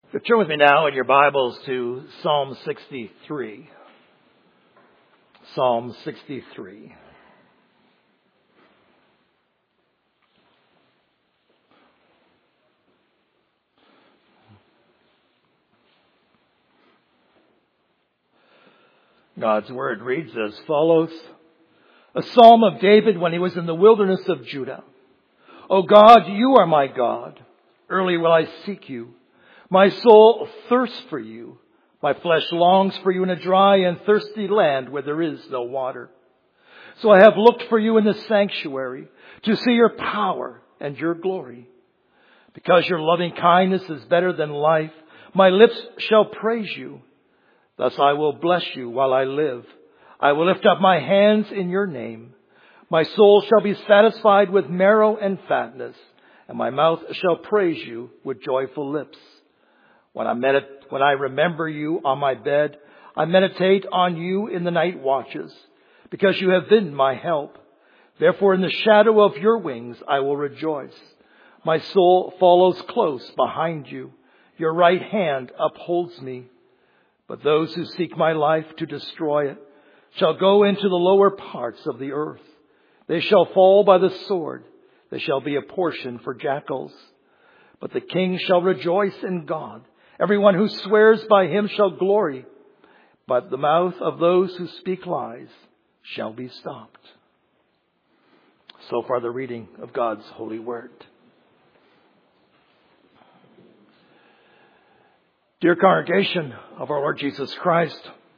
So turn with me now in your Bibles to Psalm 63. Psalm 63. God's Word reads as follows. A psalm of David when he was in the wilderness of Judah. O God, you are my God. Early will I seek you. My soul thirsts for you. My flesh longs for you in a dry and thirsty land where there is no water. So I have looked for you in the sanctuary to see your power and your glory. Because your loving kindness is better than life, my lips shall praise you. Thus I will bless you while I live. I will lift up my hands in your name. My soul shall be satisfied with marrow and fatness, and my mouth shall praise you with joyful lips. When I remember you on my bed, I meditate on you in the night watches, because you have been my help. Therefore in the shadow of your wings I will rejoice. My soul follows close behind you. Your right hand upholds me. But those who seek my life to destroy it shall go into the lower parts of the earth. They shall fall by the sword. They shall be a portion for jackals. But the king shall rejoice in God. Everyone who swears by him shall glory. But the mouth of those who speak lies shall be stopped. So far the reading of God's holy word. Dear congregation of our Lord Jesus Christ,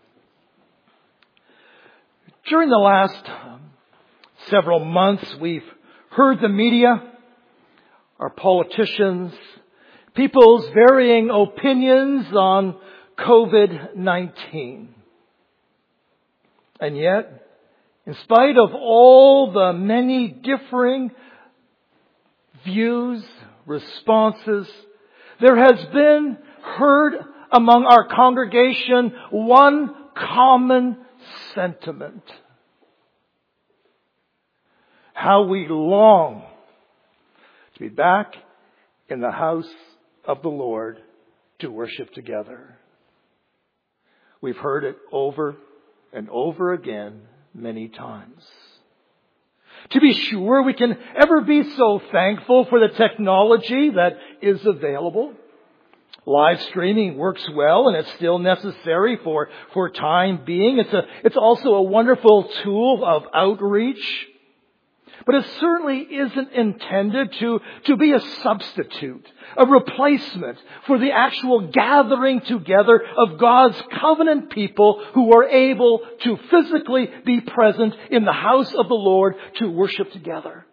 during the last several months, we've heard the media, our politicians, people's varying opinions on COVID-19. And yet, in spite of all the many differing views, responses, there has been heard among our congregation one common sentiment. How we long to be back in the house of the Lord to worship together. We've heard it over and over again many times. To be sure, we can ever be so thankful for the technology that is available. Live streaming works well and it's still necessary for time being. It's also a wonderful tool of outreach. But it certainly isn't intended to be a substitute, a replacement for the actual gathering together of God's covenant people who are able to physically be present in the house of the Lord to worship together.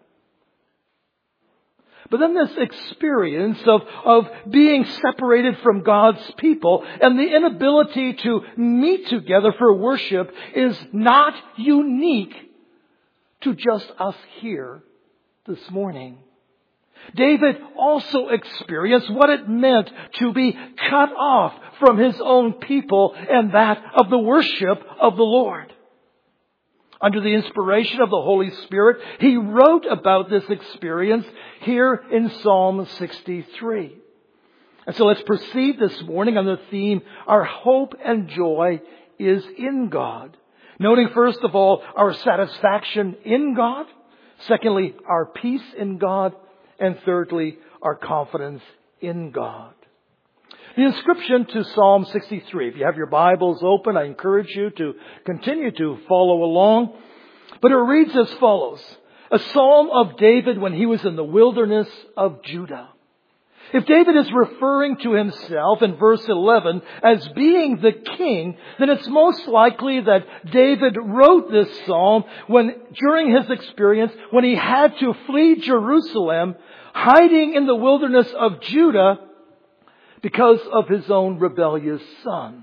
But then this experience of being separated from God's people and the inability to meet together for worship is not unique to just us here this morning. David also experienced what it meant to be cut off from his own people and that of the worship of the Lord. Under the inspiration of the Holy Spirit, he wrote about this experience here in Psalm 63. And so let's proceed this morning on the theme, our hope and joy is in God. Noting first of all, our satisfaction in God. Secondly, our peace in God. And thirdly, our confidence in God. The inscription to Psalm 63. If you have your Bibles open, I encourage you to continue to follow along. But it reads as follows. A psalm of David when he was in the wilderness of Judah. If David is referring to himself in verse 11 as being the king, then it's most likely that David wrote this psalm during his experience when he had to flee Jerusalem, hiding in the wilderness of Judah because of his own rebellious son.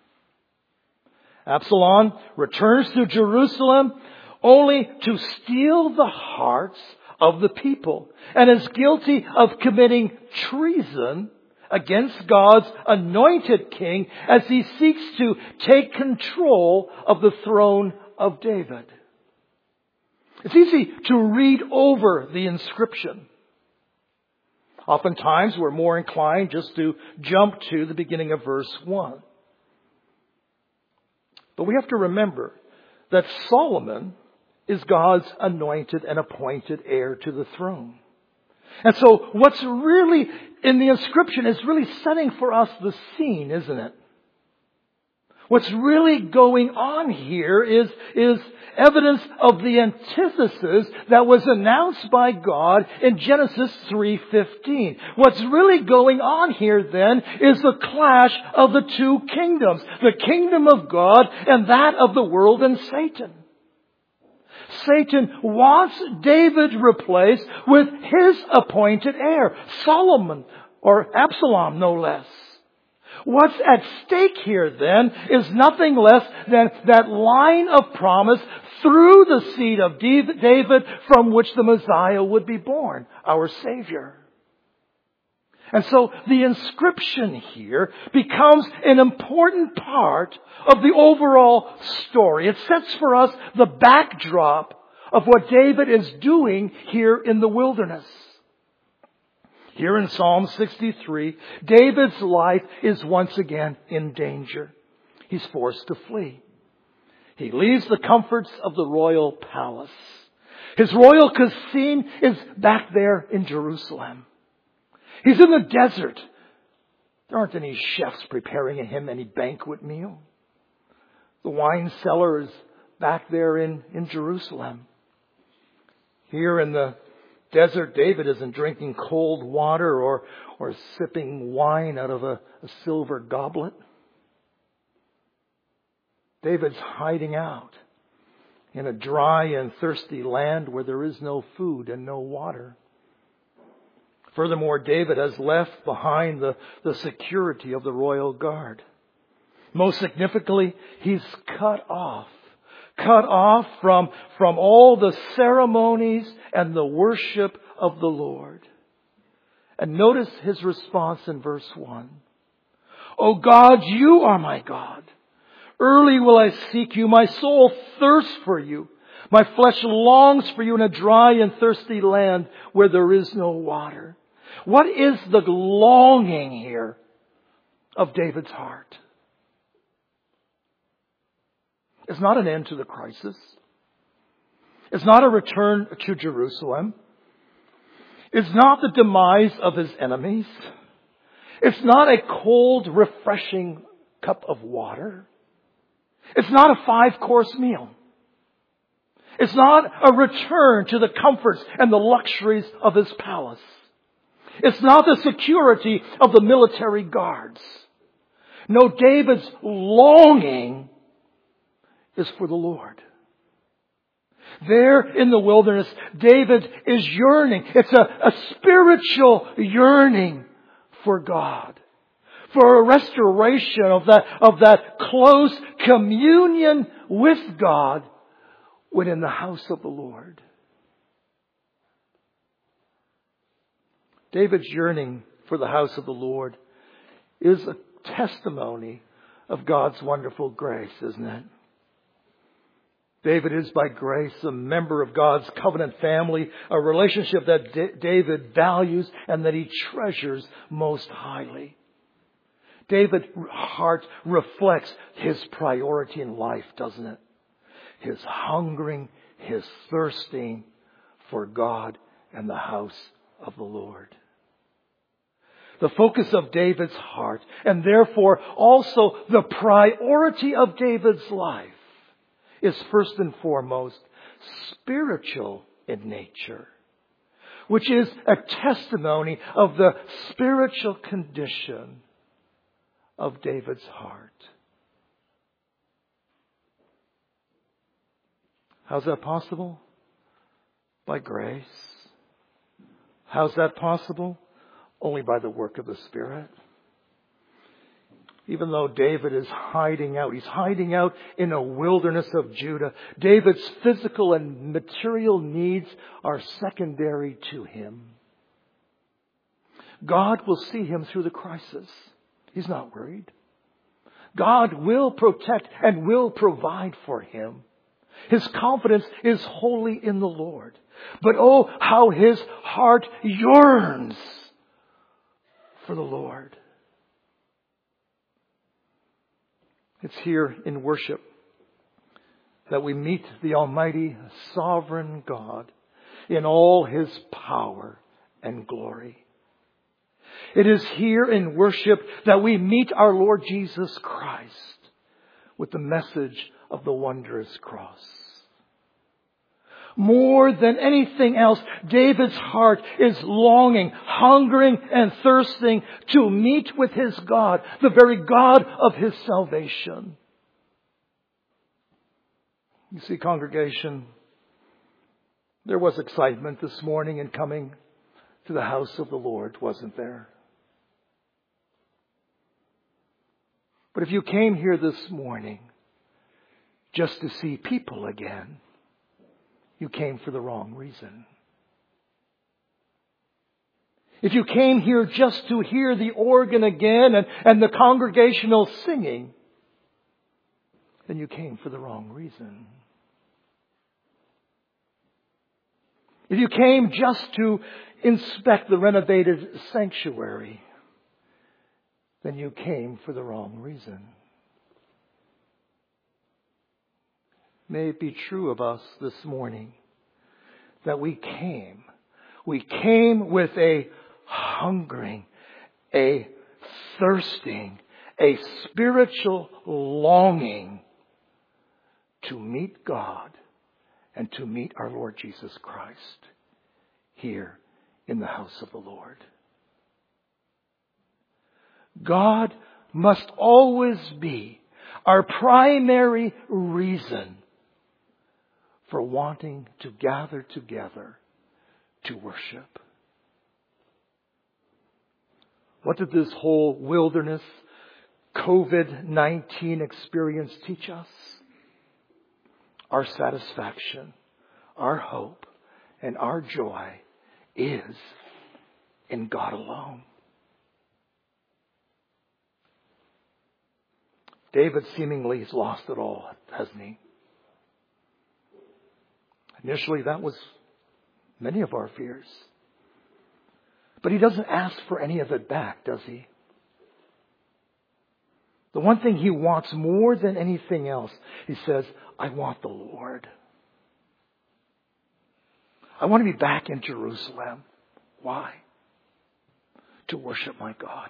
Absalom returns to Jerusalem only to steal the hearts of the people and is guilty of committing treason against God's anointed king as he seeks to take control of the throne of David. It's easy to read over the inscription. Oftentimes we're more inclined just to jump to the beginning of verse 1. But we have to remember that Solomon is God's anointed and appointed heir to the throne. And so what's really in the inscription is really setting for us the scene, isn't it? What's really going on here is evidence of the antithesis that was announced by God in Genesis 3:15. What's really going on here then is the clash of the two kingdoms, the kingdom of God and that of the world and Satan. Satan wants David replaced with his appointed heir, Solomon, or Absalom no less. What's at stake here then is nothing less than that line of promise through the seed of David from which the Messiah would be born, our Savior. And so the inscription here becomes an important part of the overall story. It sets for us the backdrop of what David is doing here in the wilderness. Here in Psalm 63, David's life is once again in danger. He's forced to flee. He leaves the comforts of the royal palace. His royal cuisine is back there in Jerusalem. He's in the desert. There aren't any chefs preparing him any banquet meal. The wine cellar is back there in Jerusalem. Here in the desert, David isn't drinking cold water or sipping wine out of a silver goblet. David's hiding out in a dry and thirsty land where there is no food and no water. Furthermore, David has left behind the security of the royal guard. Most significantly, he's cut off from all the ceremonies and the worship of the Lord. And notice his response in verse 1. "O God, you are my God. Early will I seek you. My soul thirsts for you. My flesh longs for you in a dry and thirsty land where there is no water." What is the longing here of David's heart? It's not an end to the crisis. It's not a return to Jerusalem. It's not the demise of his enemies. It's not a cold, refreshing cup of water. It's not a 5-course meal. It's not a return to the comforts and the luxuries of his palace. It's not the security of the military guards. No, David's longing is for the Lord. There in the wilderness, David is yearning. It's a spiritual yearning for God, for a restoration of that close communion with God when in the house of the Lord. David's yearning for the house of the Lord is a testimony of God's wonderful grace, isn't it? David is by grace a member of God's covenant family, a relationship that David values and that he treasures most highly. David's heart reflects his priority in life, doesn't it? His hungering, his thirsting for God and the house of the Lord. The focus of David's heart, and therefore also the priority of David's life, is first and foremost spiritual in nature, which is a testimony of the spiritual condition of David's heart. How's that possible? By grace. How's that possible? Only by the work of the Spirit. Even though David is hiding out, he's hiding out in a wilderness of Judah. David's physical and material needs are secondary to him. God will see him through the crisis. He's not worried. God will protect and will provide for him. His confidence is wholly in the Lord. But oh, how his heart yearns for the Lord. It's here in worship that we meet the Almighty Sovereign God in all His power and glory. It is here in worship that we meet our Lord Jesus Christ with the message of the wondrous cross. More than anything else, David's heart is longing, hungering, and thirsting to meet with his God, the very God of his salvation. You see, congregation, there was excitement this morning in coming to the house of the Lord, wasn't there? But if you came here this morning just to see people again, you came for the wrong reason. If you came here just to hear the organ again and the congregational singing, then you came for the wrong reason. If you came just to inspect the renovated sanctuary, then you came for the wrong reason. May it be true of us this morning that we came with a hungering, a thirsting, a spiritual longing to meet God and to meet our Lord Jesus Christ here in the house of the Lord. God must always be our primary reason for wanting to gather together to worship. What did this whole wilderness COVID-19 experience teach us? Our satisfaction, our hope, and our joy is in God alone. David seemingly has lost it all, hasn't he? Initially, that was many of our fears. But he doesn't ask for any of it back, does he? The one thing he wants more than anything else, he says, I want the Lord. I want to be back in Jerusalem. Why? To worship my God.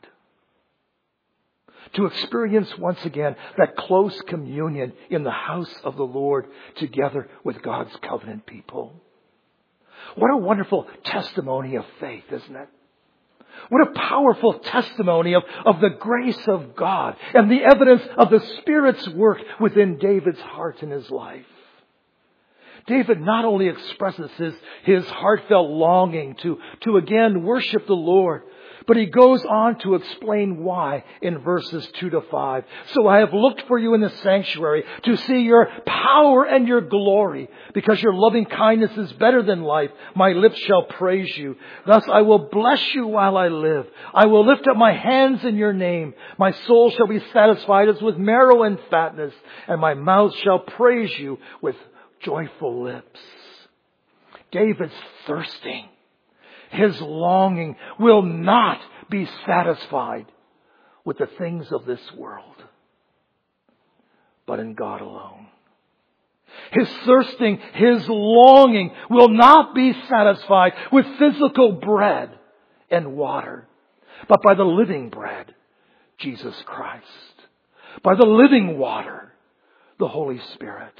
To experience once again that close communion in the house of the Lord together with God's covenant people. What a wonderful testimony of faith, isn't it? What a powerful testimony of the grace of God and the evidence of the Spirit's work within David's heart and his life. David not only expresses his heartfelt longing to again worship the Lord, but he goes on to explain why in verses 2-5. So I have looked for you in the sanctuary to see your power and your glory, because your loving kindness is better than life. My lips shall praise you. Thus I will bless you while I live. I will lift up my hands in your name. My soul shall be satisfied as with marrow and fatness, and my mouth shall praise you with joyful lips. David's thirsting. His longing will not be satisfied with the things of this world, but in God alone. His thirsting, his longing will not be satisfied with physical bread and water, but by the living bread, Jesus Christ. By the living water, the Holy Spirit.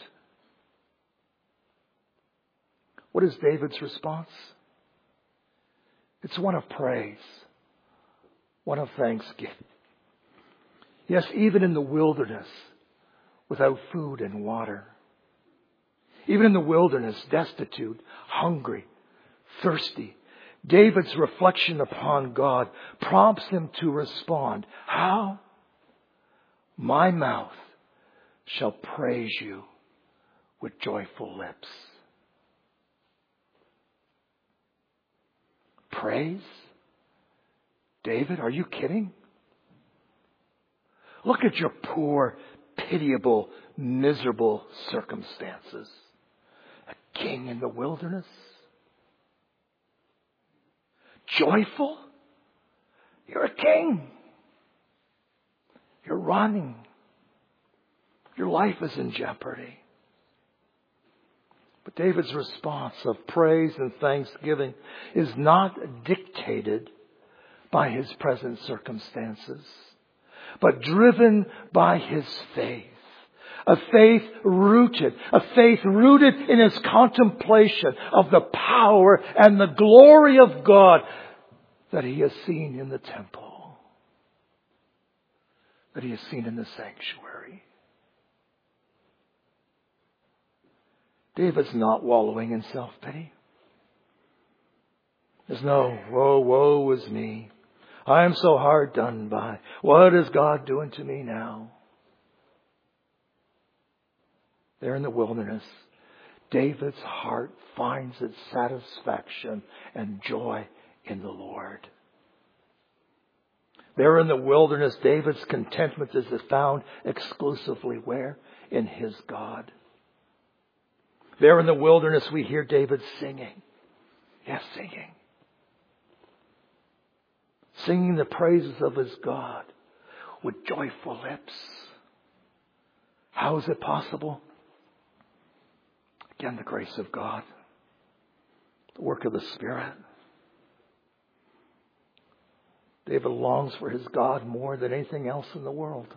What is David's response? It's one of praise, one of thanksgiving. Yes, even in the wilderness, without food and water. Even in the wilderness, destitute, hungry, thirsty. David's reflection upon God prompts him to respond. How? My mouth shall praise you with joyful lips. Praise? David, are you kidding? Look at your poor, pitiable, miserable circumstances. A king in the wilderness? Joyful? You're a king. You're running. Your life is in jeopardy. But David's response of praise and thanksgiving is not dictated by his present circumstances, but driven by his faith. A faith rooted in his contemplation of the power and the glory of God that he has seen in the temple, that he has seen in the sanctuary. David's not wallowing in self-pity. There's no, woe is me. I am so hard done by. What is God doing to me now? There in the wilderness, David's heart finds its satisfaction and joy in the Lord. There in the wilderness, David's contentment is found exclusively where? In his God. There in the wilderness, we hear David singing. Yes, singing. Singing the praises of his God with joyful lips. How is it possible? Again, the grace of God. The work of the Spirit. David longs for his God more than anything else in the world.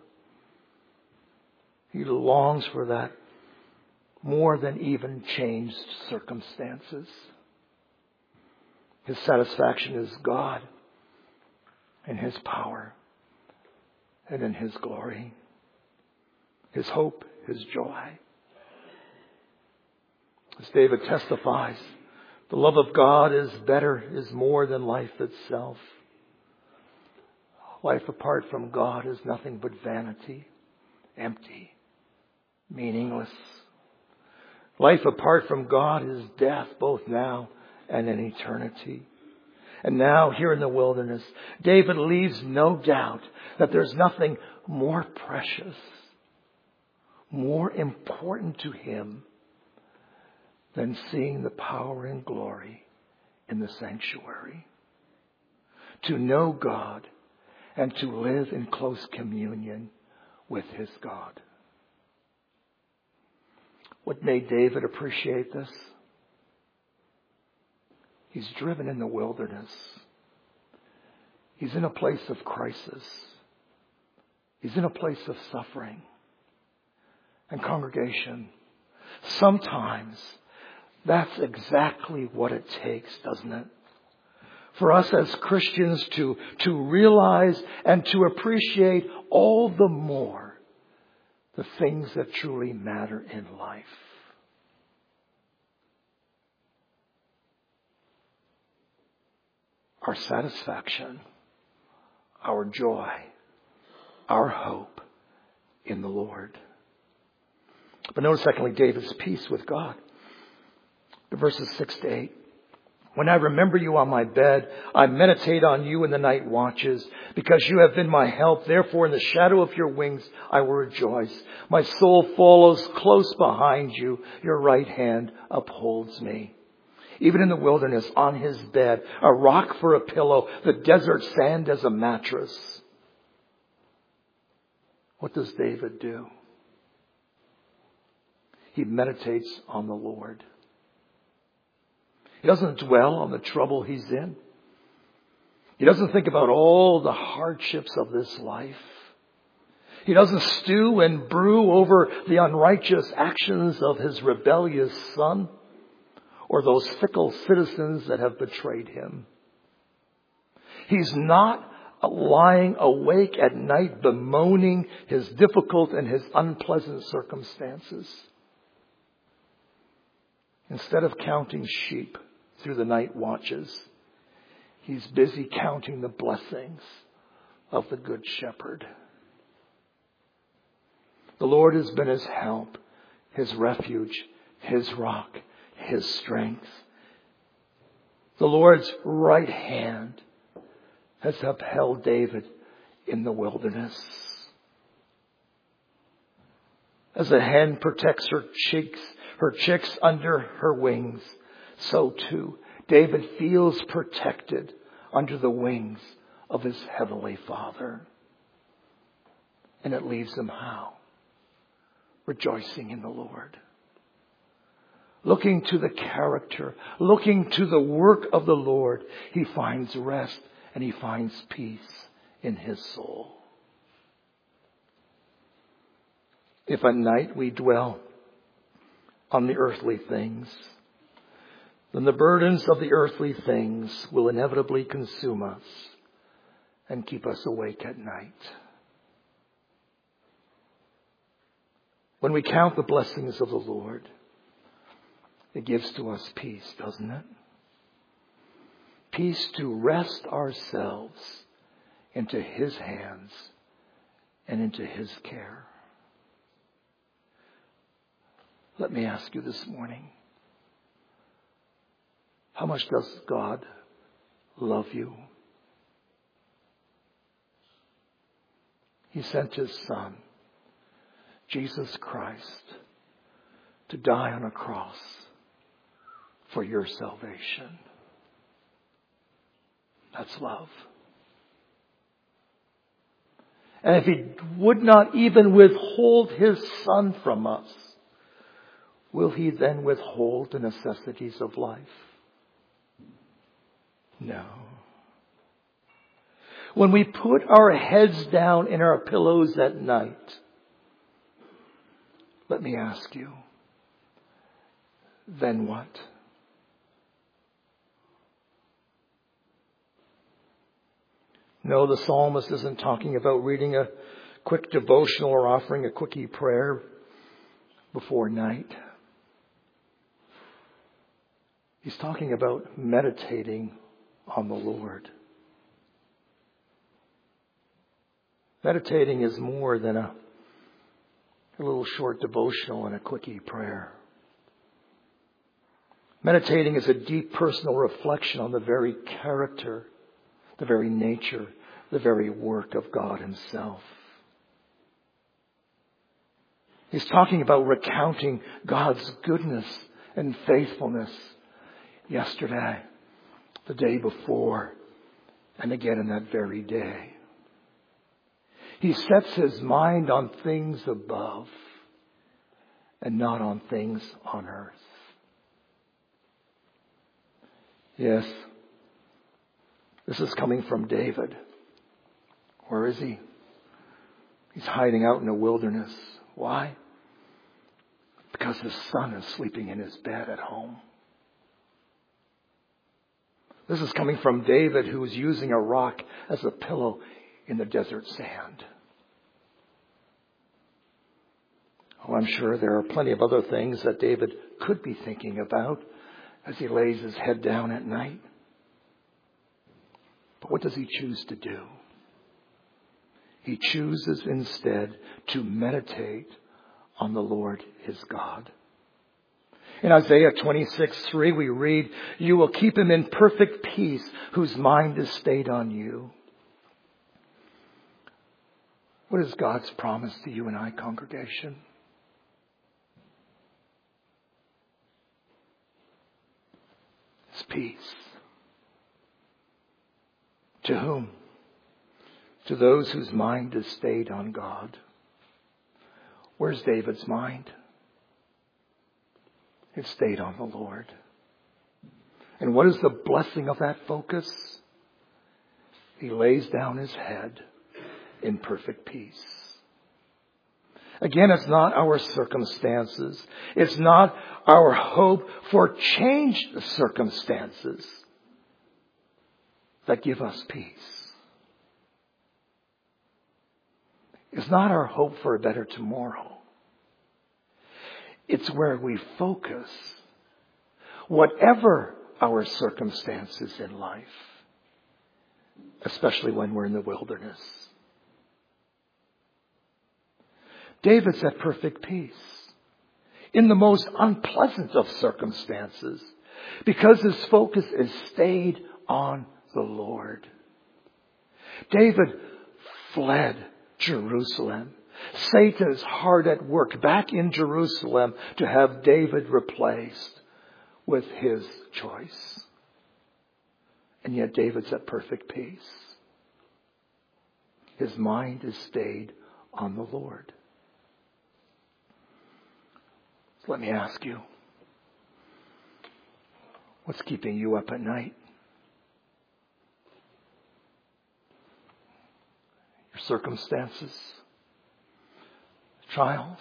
He longs for that more than even changed circumstances. His satisfaction is God and His power and in His glory. His hope, His joy. As David testifies, the love of God is better, is more than life itself. Life apart from God is nothing but vanity, empty, meaningless. Life apart from God is death, both now and in eternity. And now, here in the wilderness, David leaves no doubt that there's nothing more precious, more important to him than seeing the power and glory in the sanctuary. To know God and to live in close communion with his God. What made David appreciate this? He's driven in the wilderness. He's in a place of crisis. He's in a place of suffering. And congregation, sometimes that's exactly what it takes, doesn't it? For us as Christians to realize and to appreciate all the more the things that truly matter in life. Our satisfaction, our joy, our hope in the Lord. But notice secondly, David's peace with God. The verses 6 to 8. When I remember you on my bed, I meditate on you in the night watches, because you have been my help. Therefore, in the shadow of your wings, I will rejoice. My soul follows close behind you. Your right hand upholds me. Even in the wilderness, on his bed, a rock for a pillow, the desert sand as a mattress. What does David do? He meditates on the Lord. He doesn't dwell on the trouble he's in. He doesn't think about all the hardships of this life. He doesn't stew and brew over the unrighteous actions of his rebellious son or those fickle citizens that have betrayed him. He's not lying awake at night bemoaning his difficult and his unpleasant circumstances. Instead of counting sheep through the night watches, he's busy counting the blessings of the Good Shepherd. The Lord has been his help, his refuge, his rock, his strength. The Lord's right hand has upheld David in the wilderness. As a hen protects her chicks under her wings, so too David feels protected under the wings of his heavenly Father. And it leaves him how? Rejoicing in the Lord. Looking to the character, looking to the work of the Lord, he finds rest and he finds peace in his soul. If at night we dwell on the earthly things, then the burdens of the earthly things will inevitably consume us and keep us awake at night. When we count the blessings of the Lord, it gives to us peace, doesn't it? Peace to rest ourselves into his hands and into his care. Let me ask you this morning, how much does God love you? He sent his Son, Jesus Christ, to die on a cross for your salvation. That's love. And if he would not even withhold his Son from us, will he then withhold the necessities of life? No. When we put our heads down in our pillows at night, let me ask you, then what? No, the psalmist isn't talking about reading a quick devotional or offering a quickie prayer before night. He's talking about meditating on the Lord. Meditating is more than a little short devotional and a quickie prayer. Meditating is a deep personal reflection on the very character, the very nature, the very work of God himself. He's talking about recounting God's goodness and faithfulness yesterday, the day before, and again in that very day. He sets his mind on things above and not on things on earth. Yes, this is coming from David. Where is he? He's hiding out in the wilderness. Why? Because his son is sleeping in his bed at home. This is coming from David, who is using a rock as a pillow in the desert sand. Oh, I'm sure there are plenty of other things that David could be thinking about as he lays his head down at night. But what does he choose to do? He chooses instead to meditate on the Lord his God. In Isaiah 26:3 we read, "You will keep him in perfect peace whose mind is stayed on you." What is God's promise to you and I, congregation? It's peace. To whom? To those whose mind is stayed on God. Where's David's mind? It stayed on the Lord. And what is the blessing of that focus? He lays down his head in perfect peace. Again, it's not our circumstances. It's not our hope for changed circumstances that give us peace. It's not our hope for a better tomorrow. It's where we focus, whatever our circumstances in life, especially when we're in the wilderness. David's at perfect peace in the most unpleasant of circumstances because his focus is stayed on the Lord. David fled Jerusalem. Satan is hard at work back in Jerusalem to have David replaced with his choice. And yet David's at perfect peace. his mind is stayed on the Lord. So let me ask you, what's keeping you up at night? Your circumstances, trials,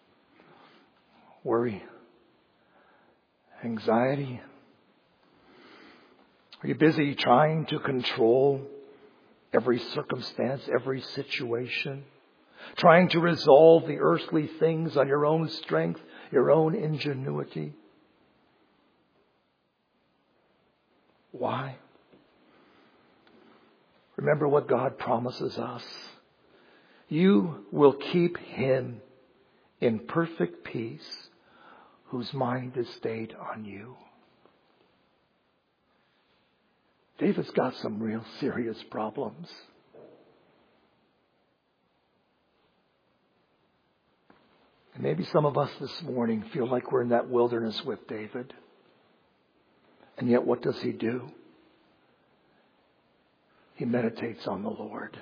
worry, anxiety? Are you busy trying to control every circumstance, every situation? Trying to resolve the earthly things on your own strength, your own ingenuity? Why? Remember what God promises us. You will keep him in perfect peace whose mind is stayed on you. David's got some real serious problems. And maybe some of us this morning feel like we're in that wilderness with David. And yet what does he do? He meditates on the Lord.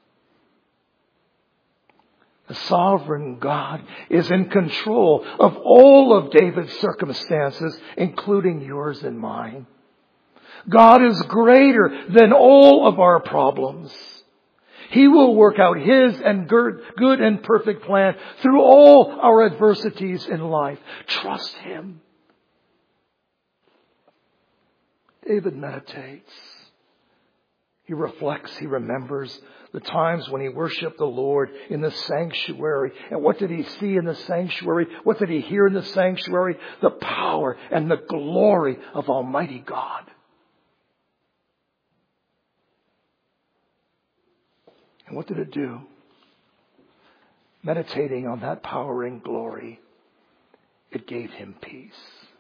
The sovereign God is in control of all of David's circumstances, including yours and mine. God is greater than all of our problems. He will work out his and good and perfect plan through all our adversities in life. Trust him. David meditates. He reflects, he remembers the times when he worshiped the Lord in the sanctuary. And what did he see in the sanctuary? What did he hear in the sanctuary? The power and the glory of Almighty God. And what did it do? Meditating on that power and glory, it gave him peace.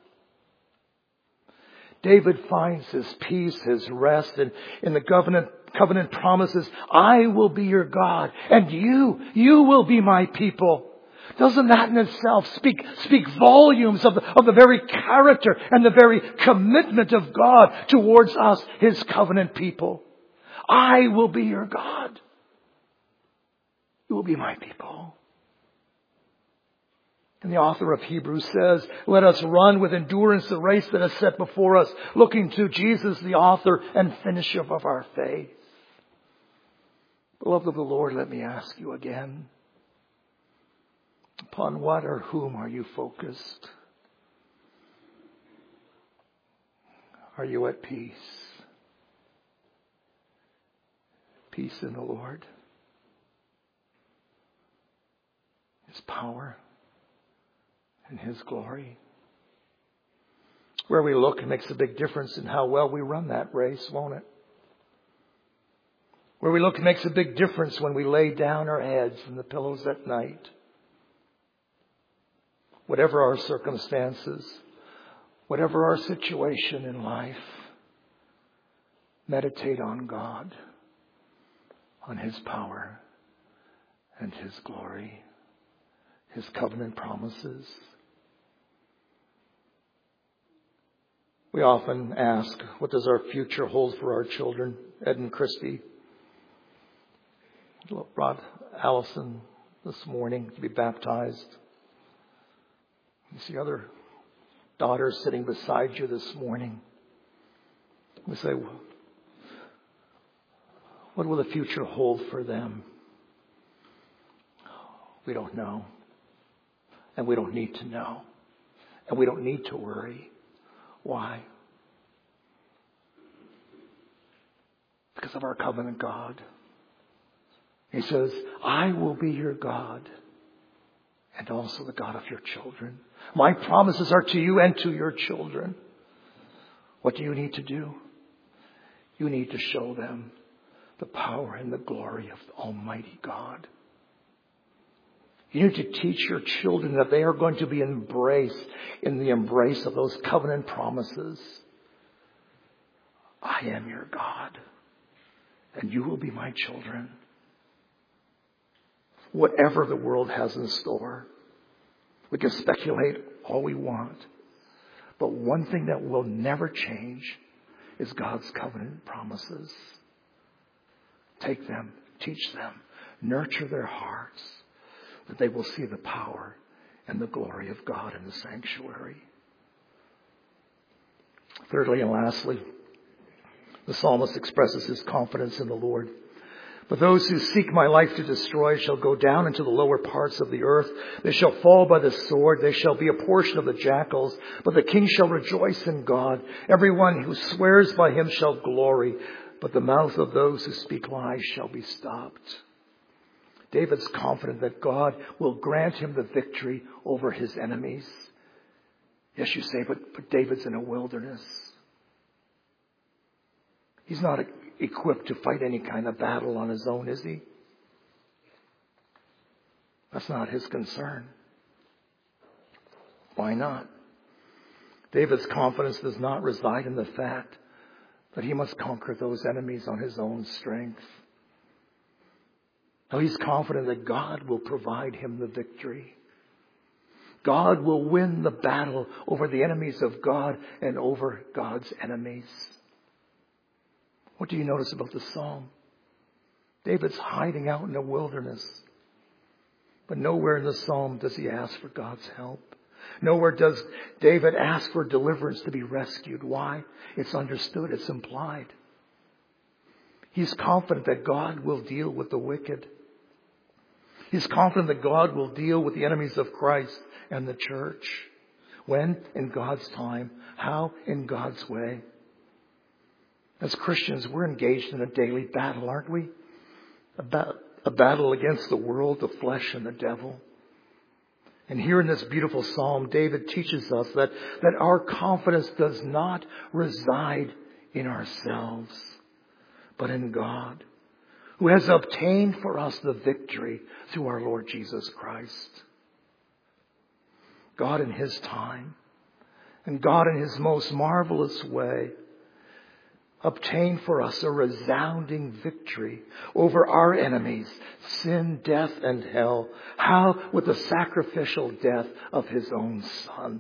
David finds his peace, his rest in the covenant promises, I will be your God, and you will be my people. Doesn't that in itself speak volumes of the very character and the very commitment of God towards us, his covenant people? I will be your God. You will be my people. And the author of Hebrews says, let us run with endurance the race that is set before us, looking to Jesus, the author and finisher of our faith. Beloved of the Lord, let me ask you again, upon what or whom are you focused? Are you at peace? Peace in the Lord. His power and his glory. Where we look, it makes a big difference in how well we run that race, won't it? Where we look, it makes a big difference when we lay down our heads in the pillows at night. Whatever our circumstances, whatever our situation in life, meditate on God, on his power and his glory, his covenant promises. We often ask, what does our future hold for our children? Ed and Christy brought Allison this morning to be baptized. You see other daughters sitting beside you this morning. We say, what will the future hold for them? We don't know. And we don't need to know. And we don't need to worry. Why? Because of our covenant God. He says, I will be your God and also the God of your children. My promises are to you and to your children. What do you need to do? You need to show them the power and the glory of Almighty God. You need to teach your children that they are going to be embraced in the embrace of those covenant promises. I am your God, and you will be my children. Whatever the world has in store, we can speculate all we want. But one thing that will never change is God's covenant promises. Take them Teach them. Nurture their hearts that they will see the power and the glory of God in the sanctuary. Thirdly and lastly, the psalmist expresses his confidence in the Lord. But those who seek my life to destroy shall go down into the lower parts of the earth. They shall fall by the sword. They shall be a portion of the jackals. But the king shall rejoice in God. Everyone who swears by him shall glory. But the mouth of those who speak lies shall be stopped. David's confident that God will grant him the victory over his enemies. Yes, you say, but David's in a wilderness. He's not equipped to fight any kind of battle on his own, is he? That's not his concern. Why not? David's confidence does not reside in the fact that he must conquer those enemies on his own strength. No, he's confident that God will provide him the victory. God will win the battle over the enemies of God and over God's enemies. What do you notice about the psalm? David's hiding out in the wilderness. But nowhere in the psalm does he ask for God's help. Nowhere does David ask for deliverance to be rescued. Why? It's understood. It's implied. He's confident that God will deal with the wicked. He's confident that God will deal with the enemies of Christ and the church. When? In God's time. How? In God's way. As Christians, we're engaged in a daily battle, aren't we? A battle against the world, the flesh, and the devil. And here in this beautiful psalm, David teaches us that our confidence does not reside in ourselves, but in God, who has obtained for us the victory through our Lord Jesus Christ. God in his time, and God in his most marvelous way, obtained for us a resounding victory over our enemies, sin, death, and hell. How? With the sacrificial death of his own Son.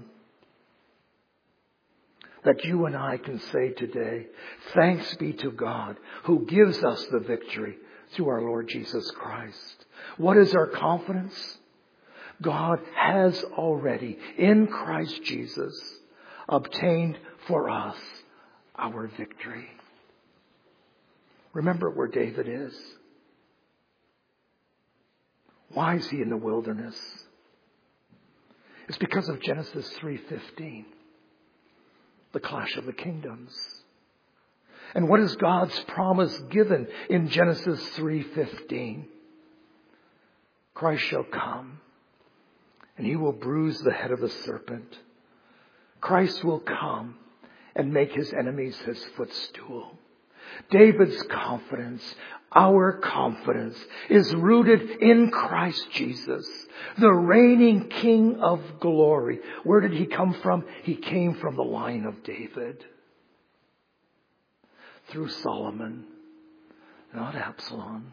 That you and I can say today, thanks be to God who gives us the victory through our Lord Jesus Christ. What is our confidence? God has already, in Christ Jesus, obtained for us our victory. Remember where David is. Why is he in the wilderness? It's because of Genesis 3:15. The clash of the kingdoms. And what is God's promise given in Genesis 3:15? Christ shall come, and he will bruise the head of the serpent. Christ will come and make his enemies his footstool. David's confidence, our confidence, is rooted in Christ Jesus, the reigning King of glory. Where did he come from? He came from the line of David. Through Solomon, not Absalom.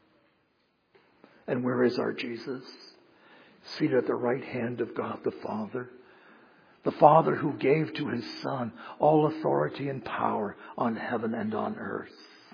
And where is our Jesus? Seated at the right hand of God the Father. The Father who gave to his Son all authority and power on heaven and on earth.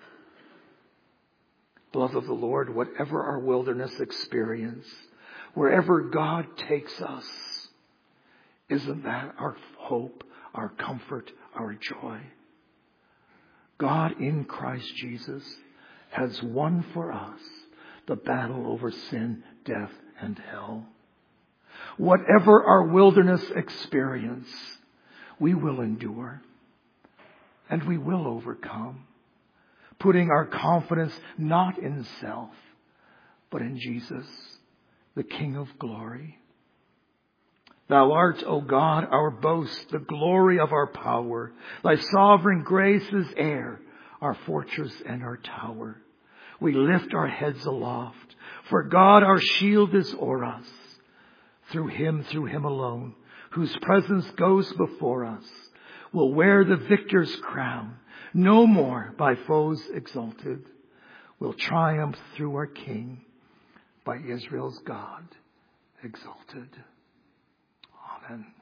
Beloved of the Lord, whatever our wilderness experience, wherever God takes us, isn't that our hope, our comfort, our joy? God in Christ Jesus has won for us the battle over sin, death, and hell. Whatever our wilderness experience, we will endure and we will overcome, putting our confidence not in self, but in Jesus, the King of glory. Thou art, O God, our boast, the glory of our power. Thy sovereign grace is air, our fortress and our tower. We lift our heads aloft, for God our shield is o'er us. Through him alone, whose presence goes before us, will wear the victor's crown. No more by foes exalted, will triumph through our King, by Israel's God exalted. Amen.